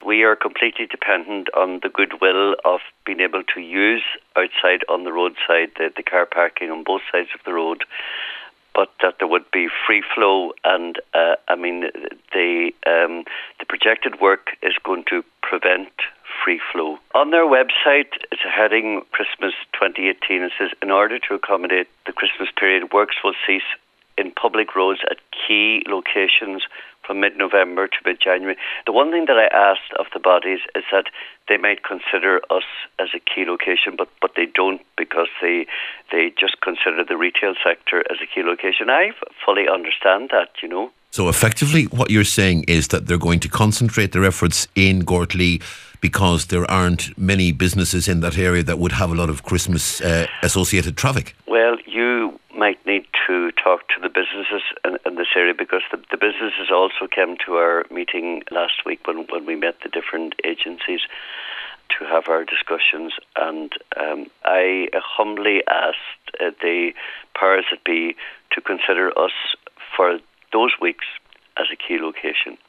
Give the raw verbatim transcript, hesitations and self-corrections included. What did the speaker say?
we are completely dependent on the goodwill of being able to use outside on the roadside the, the car parking on both sides of the road, but that there would be free flow. And uh, I mean, the um, the projected work is going to prevent free flow. On their website, it's a heading Christmas twenty eighteen. It says, in order to accommodate the Christmas period, works will cease in public roads at key locations from mid-November to mid-January. The one thing that I asked of the bodies is that they might consider us as a key location, but, but they don't, because they they just consider the retail sector as a key location. I fully understand that, you know. So effectively what you're saying is that they're going to concentrate their efforts in Gortlee because there aren't many businesses in that area that would have a lot of Christmas uh, associated traffic. Well, you might need to talk to the businesses in, in this area, because the, the businesses also came to our meeting last week when, when we met the different agencies to have our discussions, and um, I humbly asked uh, the powers that be to consider us for those weeks as a key location.